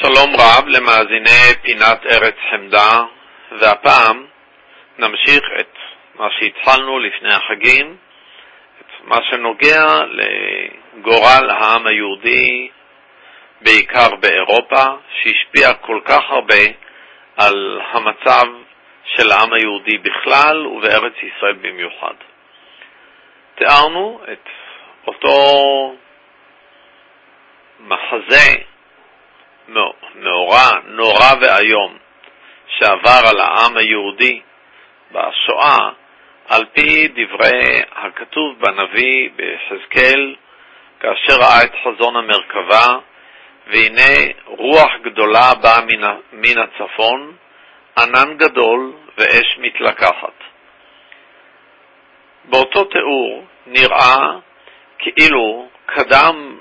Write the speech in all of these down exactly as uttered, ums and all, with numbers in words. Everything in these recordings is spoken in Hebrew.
שלום רב למאזיני פינת ארץ חמדה, והפעם נמשיך את מה שהתחלנו לפני החגים, את מה שנוגע לגורל העם היהודי, בעיקר באירופה, שהשפיע כל כך הרבה על המצב של העם היהודי בכלל ובארץ ישראל במיוחד. תיארנו את אותו מחזה נורא, נורא והיום שעבר על העם היהודי בשואה, על פי דברי הכתוב בנביא ביחזקאל, כאשר ראה את חזון המרכבה, והנה רוח גדולה באה מן, מן הצפון, ענן גדול ואש מתלקחת. באותו תיאור נראה כאילו קדם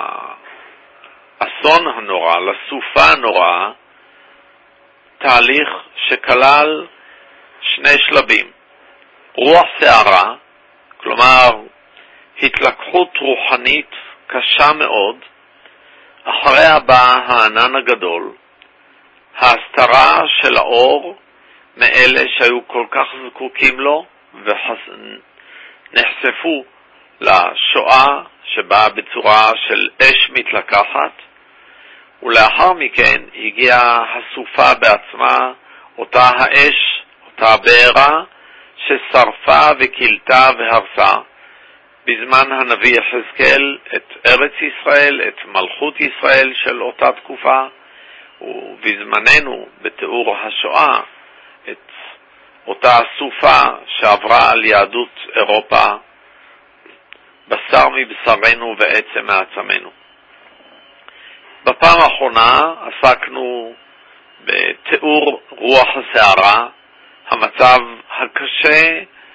לאסון הנורא, לסופה הנורא, תהליך שכלל שני שלבים. רוח שערה, כלומר התלקחות רוחנית קשה מאוד, אחריה בא הענן הגדול, ההסתרה של האור מאלה שהיו כל כך זקוקים לו ונחשפו לשואה שבאה בצורה של אש מתלקחת, ולאחר מכן הגיעה הסופה בעצמה, אותה האש, אותה בעירה ששרפה וקילתה והרסה בזמן הנביא יחזקאל את ארץ ישראל, את מלכות ישראל של אותה תקופה, ובזמננו בתיאור השואה את אותה הסופה שעברה על יהדות אירופה, בשר מבשרנו ועצם מעצמנו. בפעם האחרונה עסקנו בתיאור רוח הסערה, המצב הקשה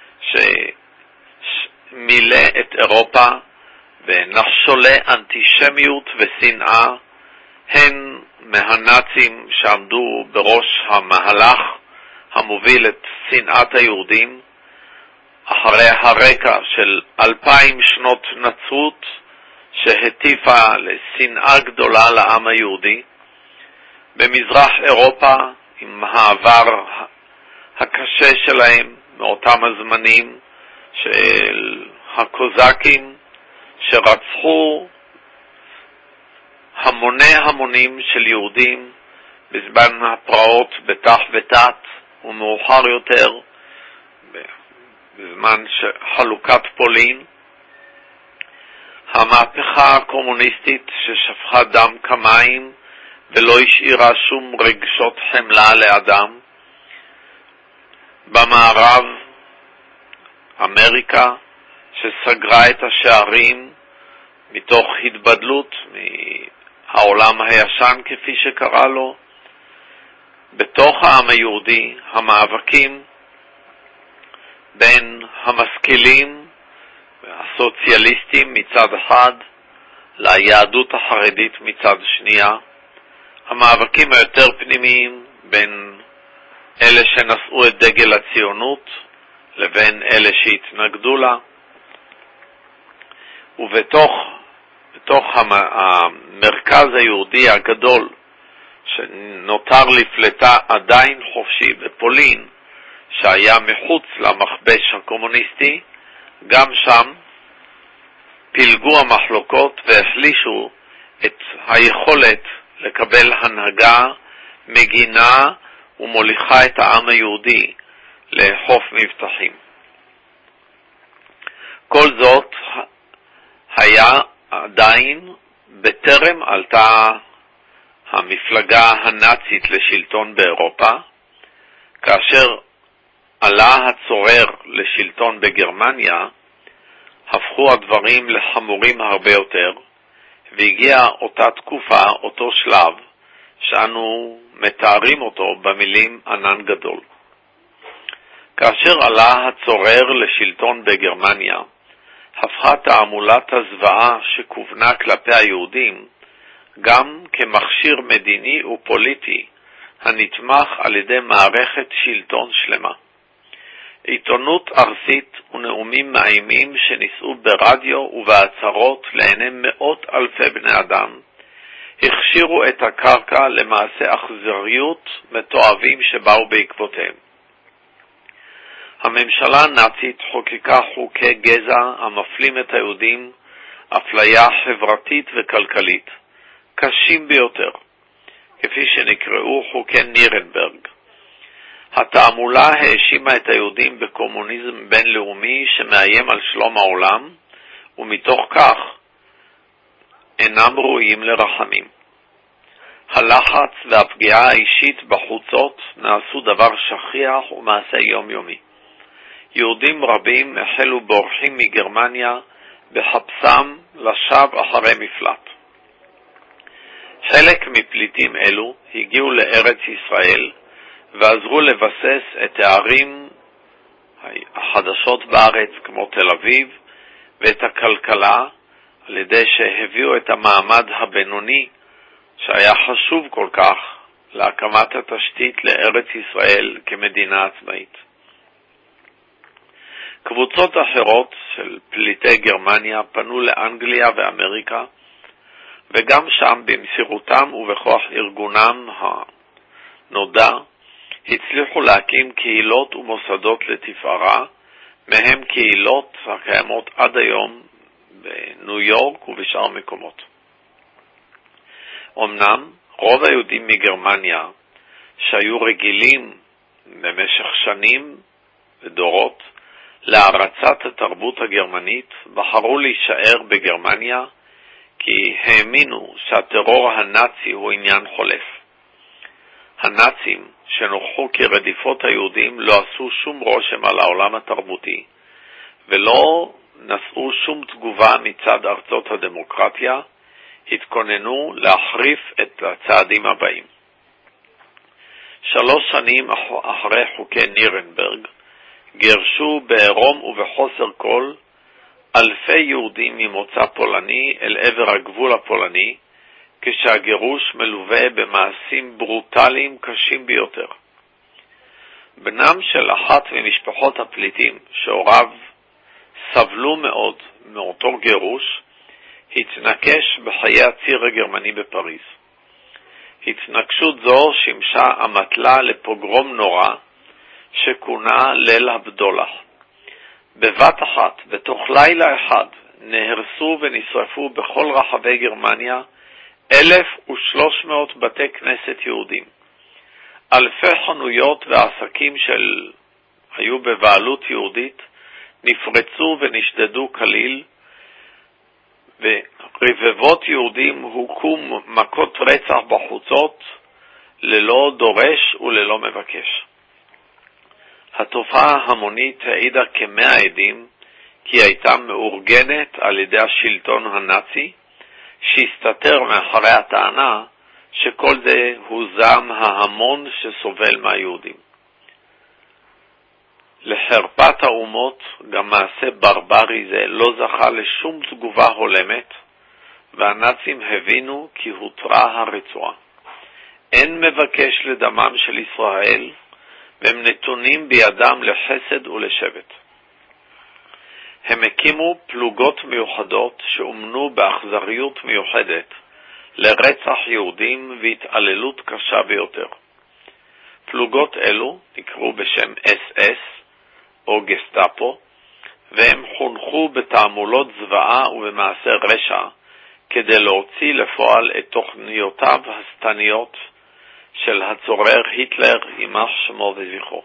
שמילא את אירופה ונחשולי אנטישמיות ושנאה, הן מהנאצים שעמדו בראש המהלך המוביל את שנאת היהודים, אחרי הרקע של אלפיים שנות נצרות שהטיפה לשנאה גדולה לעם היהודי, במזרח אירופה עם העבר הקשה שלהם מאותם הזמנים של הקוזקים שרצחו המוני המונים של יהודים בזמן הפרעות בתח ותת, ומאוחר יותר בזמן חלוקת פולין, המהפכה הקומוניסטית ששפכה דם כמים ולא השאירה שום רגשות חמלה לאדם. במערב אמריקה שסגרה את השערים מתוך התבדלות מהעולם הישן כפי שקרא לו. בתוך העם היהודי המאבקים בין המשכילים והסוציאליסטים מצד אחד ליהדות החרדית מצד שנייה, המאבקים היותר פנימיים בין אלה שנשאו את דגל הציונות לבין אלה שהתנגדו לה, ובתוך בתוך המרכז היהודי הגדול שנותר לפלטה עדיין חופשי בפולין, שהיה מחוץ למכבש הקומוניסטי, גם שם פילגו המחלוקות והחלישו את היכולת לקבל הנהגה מגינה ומוליכה את העם היהודי לחוף מבטחים. כל זאת היה עדיין בטרם עלתה המפלגה הנאצית לשלטון באירופה. כאשר עלה הצורר לשלטון בגרמניה, הפכו הדברים לחמורים הרבה יותר, והגיעה אותה תקופה, אותו שלב, שאנו מתארים אותו במילים ענן גדול. כאשר עלה הצורר לשלטון בגרמניה, הפכה תעמולת הזוועה שכוונה כלפי היהודים גם כמכשיר מדיני ופוליטי הנתמך על ידי מערכת שלטון שלמה. עיתונות ארסית ונאומים מאיימים שנישאו ברדיו ובהצהרות לעיני מאות אלפי בני אדם הכשירו את הקרקע למעשה אכזריות מתועבים שבאו בעקבותיהם. הממשלה הנאצית חוקקה חוקי גזע המפלים את היהודים, אפליה חברתית וכלכלית, קשים ביותר, כפי שנקראו חוקי נירנברג. התעמולה האשימה את היהודים בקומוניזם בינלאומי שמאיים על שלום העולם, ומתוך כך אינם ראויים לרחמים. הלחץ והפגיעה האישית בחוצות נעשו דבר שכיח ומעשה יומיומי. יהודים רבים החלו בורחים מגרמניה בחפשם לשב אחרי מפלט. חלק מפליטים אלו הגיעו לארץ ישראל ועזרו לבסס את הערים החדשות בארץ כמו תל אביב ואת הכלכלה, על ידי שהביאו את המעמד הבינוני שהיה חשוב כל כך להקמת התשתית לארץ ישראל כמדינה עצמאית. קבוצות אחרות של פליטי גרמניה פנו לאנגליה ואמריקה, וגם שם במסירותם ובכוח ארגונם הנודע הצליחו להקים קהילות ומוסדות לתפארה, מהם קהילות הקיימות עד היום בניו יורק ובשאר מקומות. אמנם רוב היהודים מגרמניה שהיו רגילים במשך שנים ודורות להרצת התרבות הגרמנית בחרו להישאר בגרמניה כי האמינו שהטרור הנאצי הוא עניין חולף. הנאצים שנוכחו כרדיפות היהודים לא עשו שום רושם על העולם התרבותי ולא נשאו שום תגובה מצד ארצות הדמוקרטיה, התכוננו להחריף את הצעדים הבאים. שלוש שנים אחרי חוקי נירנברג גרשו בעירום ובחוסר כל אלפי יהודים ממוצא פולני אל עבר הגבול הפולני, כשהגירוש מלווה במעשים ברוטליים קשים ביותר. בנם של אחת ממשפחות הפליטים שהוריו סבלו מאוד מאותו גירוש התנקש בחיי הציר הגרמני בפריז. התנקשות זו שימשה המטלה לפוגרום נורא שכונה ליל הבדולח. בבת אחת, בתוך לילה אחד, נהרסו ונשרפו בכל רחבי גרמניה אלף ושלוש מאות בתי כנסת יהודים. אלפי חנויות ועסקים של היו בבעלות יהודית נפרצו ונשדדו כליל, ורבבות יהודים הוכו מכות רצח בחוצות ללא דורש וללא מבקש. התופעה ההמונית העידה כמאה עדים כי הייתה מאורגנת על ידי השלטון הנאצי, שהסתתר מאחורי הטענה שכל זה הוא זעם ההמון שסובל מהיהודים. לחרפת האומות גם מעשה ברברי זה לא זכה לשום תגובה הולמת, והנאצים הבינו כי הותרה הרצועה. אין מבקש לדמם של ישראל, והם נתונים בידם לחסד ולשבט. הם הקימו פלוגות מיוחדות שאומנו באכזריות מיוחדת לרצח יהודים והתעללות קשה ביותר. פלוגות אלו נקראו בשם אס אס או גסטאפו, והם חונכו בתעמולות זוועה ובמעשה רשע כדי להוציא לפועל את תוכניותיו השטניות של הצורר היטלר יימח שמו וזכרו.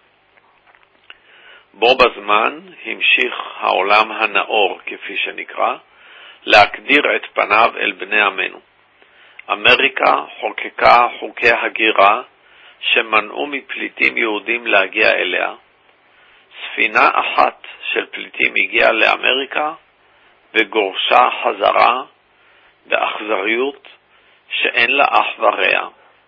בו בזמן המשיך העולם הנאור, כפי שנקרא, להקדיר את פניו אל בני עמנו. אמריקה חוקקה חוקי הגירה שמנעו מפליטים יהודים להגיע אליה. ספינה אחת של פליטים הגיעה לאמריקה וגורשה חזרה באכזריות שאין לה אח ורע.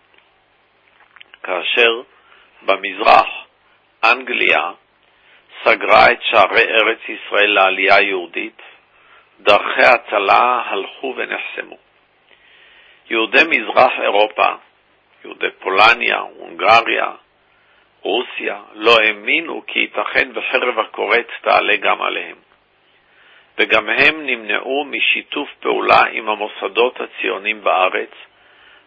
כאשר במזרח אנגליה סגרה את שערי ארץ ישראל לעלייה יהודית, דרכי הצלה הלכו ונחסמו. יהודי מזרח אירופה, יהודי פולניה, הונגריה, רוסיה, לא האמינו כי ייתכן וחרב הכורת תעלה גם עליהם. וגם הם נמנעו משיתוף פעולה עם המוסדות הציונים בארץ,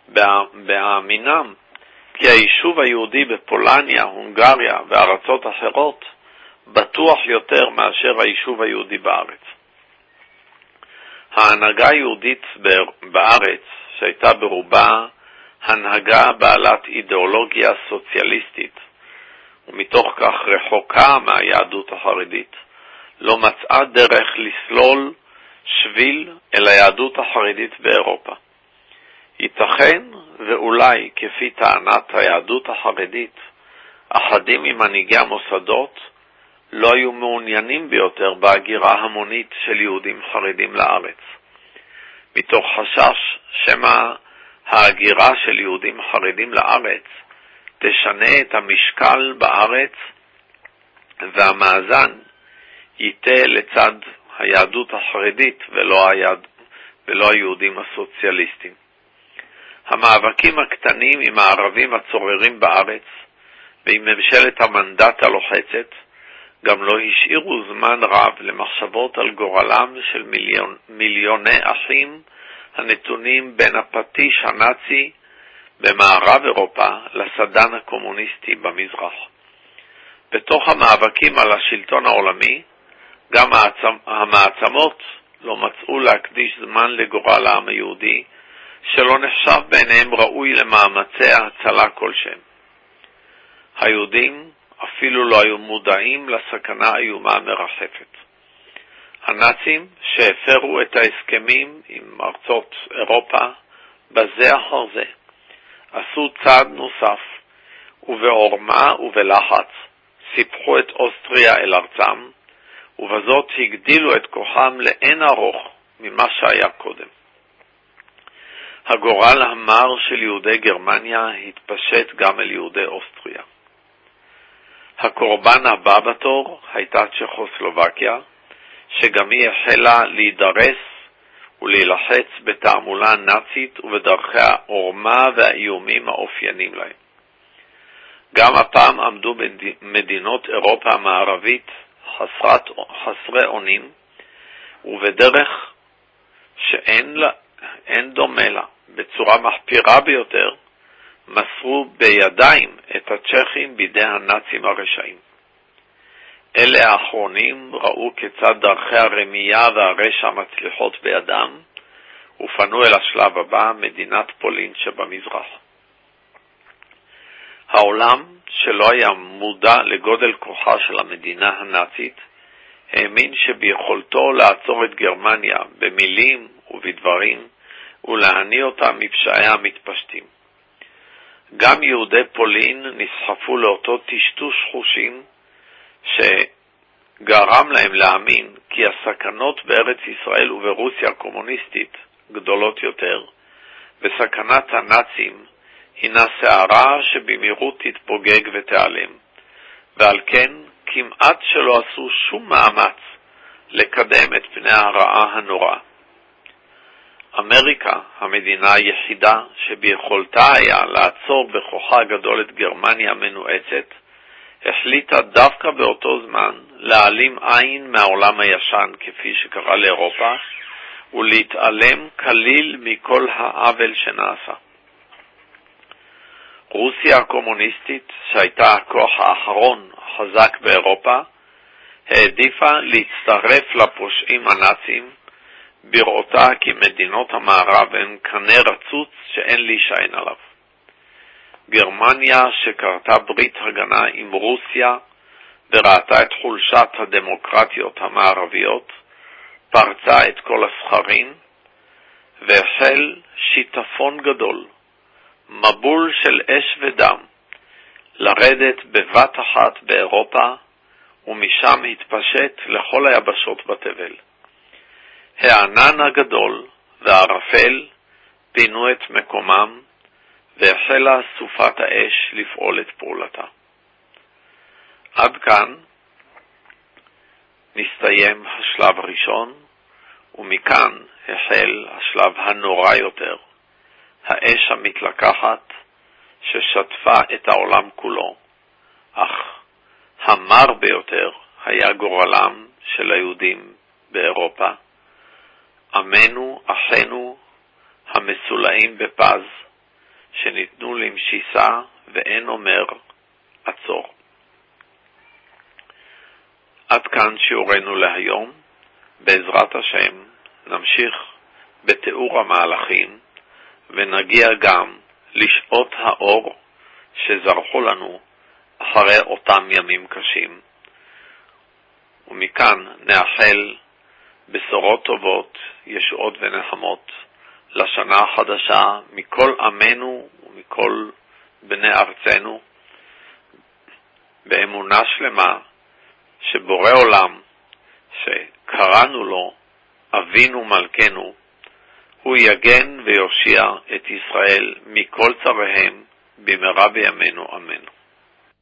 בהאמינם כי היישוב היהודי בפולניה, הונגריה וארצות אחרות בטוח יותר מאשר היישוב היהודי בארץ. ההנהגה היהודית בארץ, שהייתה ברובה הנהגה בעלת אידיאולוגיה סוציאליסטית, ומתוך כך רחוקה מהיהדות החרדית, לא מצאה דרך לסלול שביל אל היהדות החרדית באירופה. ייתכן ואולי כפי טענת היהדות החרדית, אחדים ממנהיגי המוסדות לא היו מעוניינים ביותר בהגירה המונית של יהודים חרדים לארץ, מתוך חשש שמא ההגירה של יהודים חרדים לארץ תשנה את המשקל בארץ והמאזן ייתה לצד היהדות החרדית ולא, היהד... ולא היהודים הסוציאליסטים. המאבקים הקטנים עם הערבים הצוררים בארץ ועם ממשלת המנדט הלוחצת גם לא השאירו זמן רב למחשבות על גורלם של מיליון, מיליוני אחים הנתונים בין הפטיש הנאצי במערב אירופה לסדן הקומוניסטי במזרח. בתוך המאבקים על השלטון העולמי, גם המעצמות לא מצאו להקדיש זמן לגורל העם היהודי, שלא נחשב בעיניהם ראוי למאמצי ההצלה כלשהם. היהודים אפילו לא היו מודעים לסכנה האיומה המרחפת. הנאצים שהפרו את ההסכמים עם ארצות אירופה בזה אחר זה, עשו צעד נוסף, ובעורמה ובלחץ סיפחו את אוסטריה אל ארצם, ובזאת הגדילו את כוחם לאין ארוך ממה שהיה קודם. הגורל המר של יהודי גרמניה התפשט גם אל יהודי אוסטריה. הקורבן הבא בתור הייתה צ'כוסלובקיה, שגם היא החלה להידרס ולהילחץ בתעמולה נאצית ובדרכי העורמה והאיומים האופיינים להם. גם הפעם עמדו מדינות אירופה המערבית חסרת, חסרי אונים, ובדרך שאין לה, אין דומה לה, בצורה מחפירה ביותר, מסרו בידיים את הצ'כים בידי הנאצים הרשעים. אלה האחרונים ראו כיצד דרכי הרמייה והרשע מצליחות בידם, ופנו אל השלב הבא, מדינת פולין שבמזרח. העולם, שלא היה מודע לגודל כוחה של המדינה הנאצית, האמין שביכולתו לעצור את גרמניה במילים ובדברים, ולהניע אותה מפשעי המתפשטים. גם יהודי פולין נסחפו לאותו טשטוש חושים, שגרם להם להאמין כי הסכנות בארץ ישראל וברוסיה הקומוניסטית גדולות יותר, וסכנת הנאצים הינה שערה שבמהירות תתפוגג ותיעלם, ועל כן כמעט שלא עשו שום מאמץ לקדם את פני הרעה הנורא. אמריקה, המדינה היחידה שביכולתה היה לעצור בכוחה גדול את גרמניה המנועצת, החליטה דווקא באותו זמן להעלים עין מהעולם הישן כפי שקרה לאירופה, ולהתעלם כליל מכל העוול שנעשה. רוסיה הקומוניסטית, שהייתה הכוח האחרון החזק באירופה, העדיפה להצטרף לפושעים הנאצים, בראותה כי מדינות המערב הן קנה רצוץ שאין להישען עליו. גרמניה, שקרתה ברית הגנה עם רוסיה וראתה את חולשת הדמוקרטיות המערביות, פרצה את כל הסכרים והחל שיטפון גדול, מבול של אש ודם, לרדת בבת אחת באירופה, ומשם התפשט לכל היבשות בתבל. הענן הגדול והערפל פינו את מקומם, והחלה סופת האש לפעול את פעולתה. עד כאן נסתיים השלב הראשון, ומכאן החל השלב הנורא יותר, האש המתלקחת ששטפה את העולם כולו, אך המר ביותר היה גורלם של היהודים באירופה, עמנו, אחינו, המסולאים בפז, שניתנו למשיסה ואין אומר עצור. עד כאן שיעורנו להיום. בעזרת השם נמשיך בתיאור המהלכים ונגיע גם לשעות האור שזרחו לנו אחרי אותם ימים קשים. ומכאן נאחל בשורות טובות, ישועות ונחמות לשנה החדשה מכל עמנו ומכל בני ארצנו, באמונה שלמה שבורא עולם שקראנו לו אבינו מלכנו, הוא יגן ויושיע את ישראל מכל צריהם במהרה בימינו אמן.